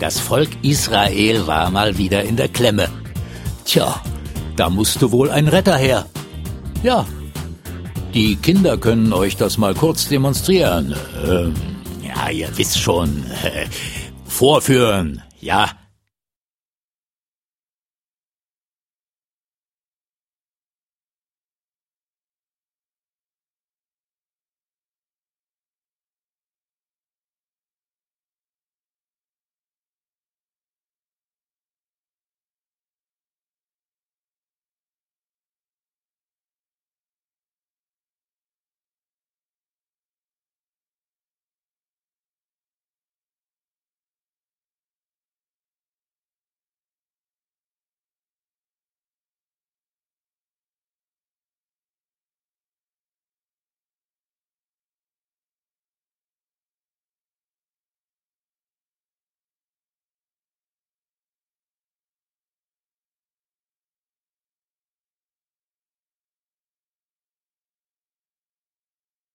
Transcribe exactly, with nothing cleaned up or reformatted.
Das Volk Israel war mal wieder in der Klemme. Tja, da musste wohl ein Retter her. Ja, die Kinder können euch das mal kurz demonstrieren. Ähm, ja, ihr wisst schon. Äh, vorführen, ja.